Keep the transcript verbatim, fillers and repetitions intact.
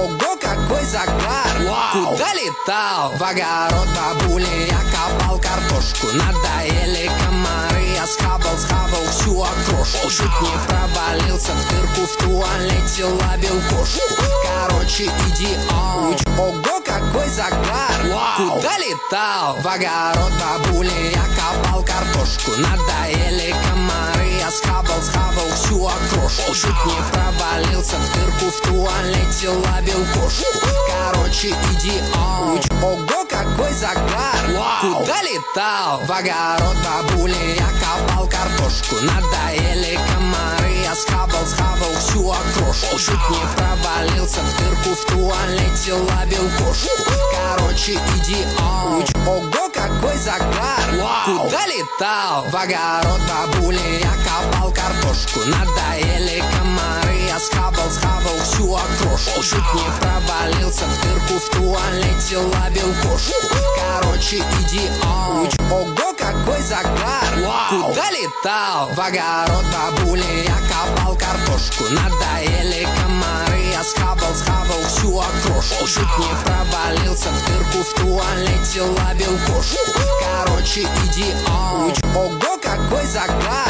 Ого, какой загар! Вау! Куда летал? В огород бабули я копал картошку. Надоели комары, я схавал, схавал всю окрошку. Чуть не провалился в дырку в туалете, ловил кошку. Короче, идеал. Ого, какой загар! Вау! Куда летал? В огород бабули я копал картошку. Надоели комары, я схавал, схавал всю окрошку. Чуть не провалился в дырку в туалете, ловил кошку. Короче, идеал. Ого, какой загар! Вау! Куда летал? В огород бабули я копал картошку. Надоели комары, я схавал, схавал всю окрошку. Чуть не провалился в дырку в туалете, ловил кошку. Короче, идеал. Ого, какой загар! Вау! Куда летал? В огород бабули я копал картошку. Надоели комары, я схавал, схавал всю окрошку. Чуть не провалился в дырку в туалете, ловил кошку. Короче, идеал. Ого, какой загар! Вау! Куда летал? В огород бабули я копал картошку. Надоели комары, я схавал, схавал всю окрошку. Чуть не провалился в дырку в туалете, ловил кошку. Короче, идеал. Ого, какой загар!